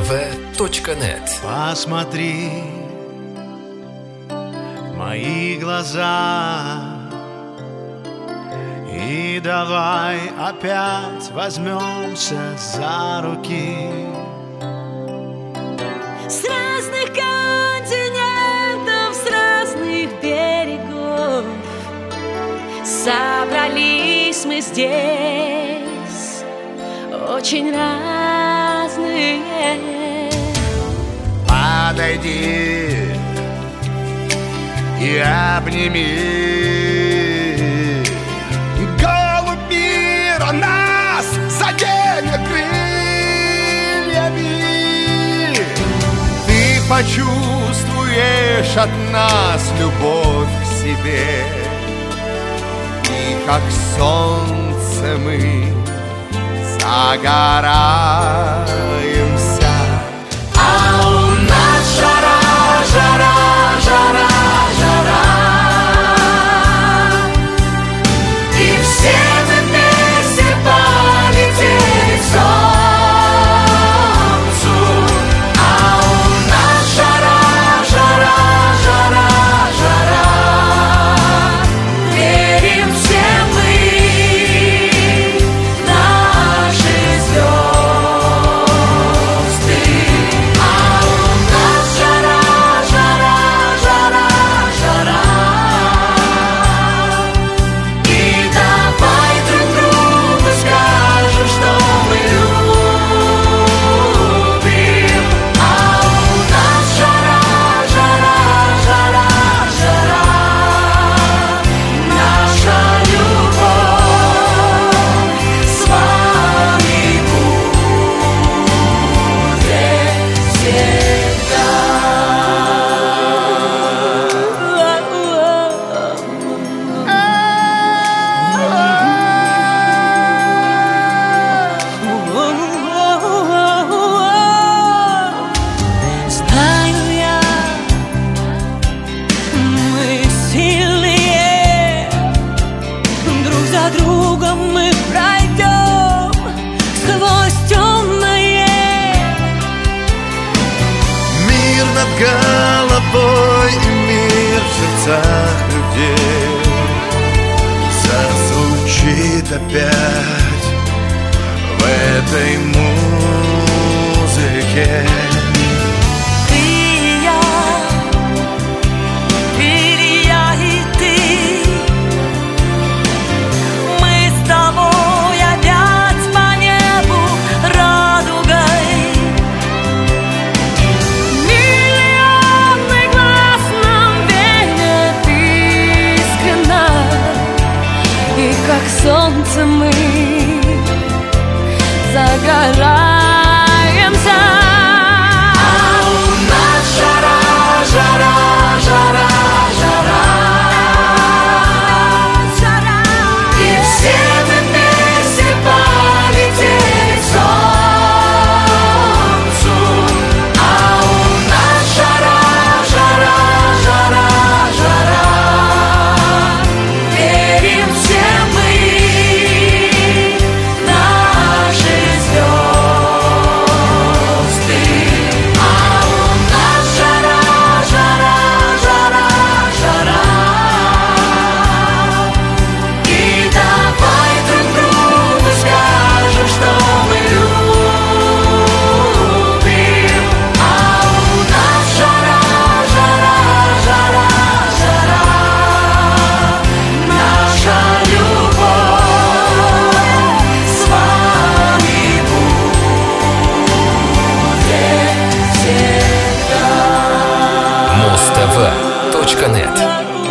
mosttv.net. Посмотри в мои глаза и давай опять возьмемся за руки. С разных континентов, с разных берегов собрались мы здесь, очень разные. Подойди и обними. Голубь мира нас заденет крыльями. Ты почувствуешь от нас любовь к себе, и как солнце мы загораемся. А у нас жара, жара, жара, жара, и все мы вместе полетели к солнцу. А у нас жара, жара, жара, жара, верим все мы в наши звезды. А у нас жара, жара, жара, жара, и давай друг другу скажем, что мы любим. А у нас жара, жара, жара, жара, наша любовь с вами будет всегда. Знаю я, мы сильные, друг за другом мы пройдем сквозь темное. Мир над головой и мир в сердцах людей зазвучит опять в этой музыке. Ты и я и ты, мы с тобой опять по небу радугой. Миллионы глаз нам верят искренно, и как солнце мы загораемся. А у нас жара, жара, жара, жара, жара, и все мы вместе полетели к солнцу. А у нас жара, жара, жара, жара, верим все мы в наши звезды. А у нас жара, жара, жара, жара, и давай друг другу скажем, что мы любим. А у нас жара, жара, жара, жара, наша любовь с вами будет всегда. mosttv.net.